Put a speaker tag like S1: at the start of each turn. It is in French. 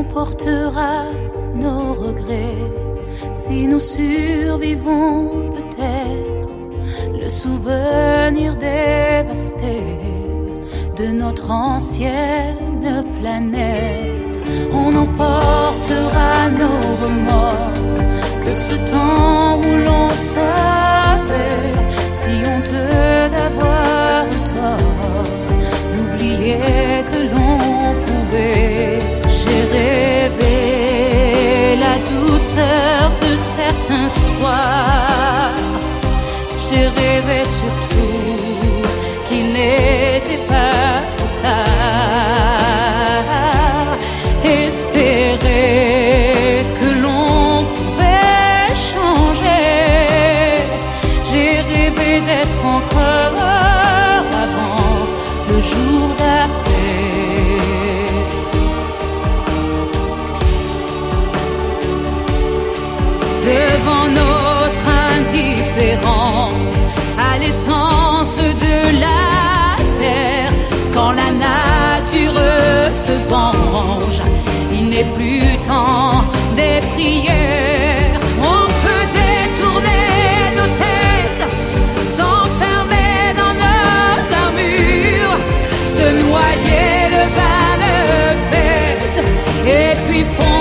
S1: on portera nos regrets. Si nous survivons, peut-être le souvenir dévasté de notre ancienne planète. On emportera nos remords de ce temps où l'on savait, si honteux d'avoir eu tort, d'oublier que l'on pouvait. J'ai rêvé la douceur de certains soirs. J'ai rêvé surtout qu'il n'était pas trop tard. Espérer que l'on pouvait changer. J'ai rêvé d'être encore avant le jour d'après. Devant notre indifférence à l'essence de la terre, quand la nature se venge, il n'est plus temps des prières. On peut détourner nos têtes, s'enfermer dans nos armures, se noyer le bain de fête, et puis fondre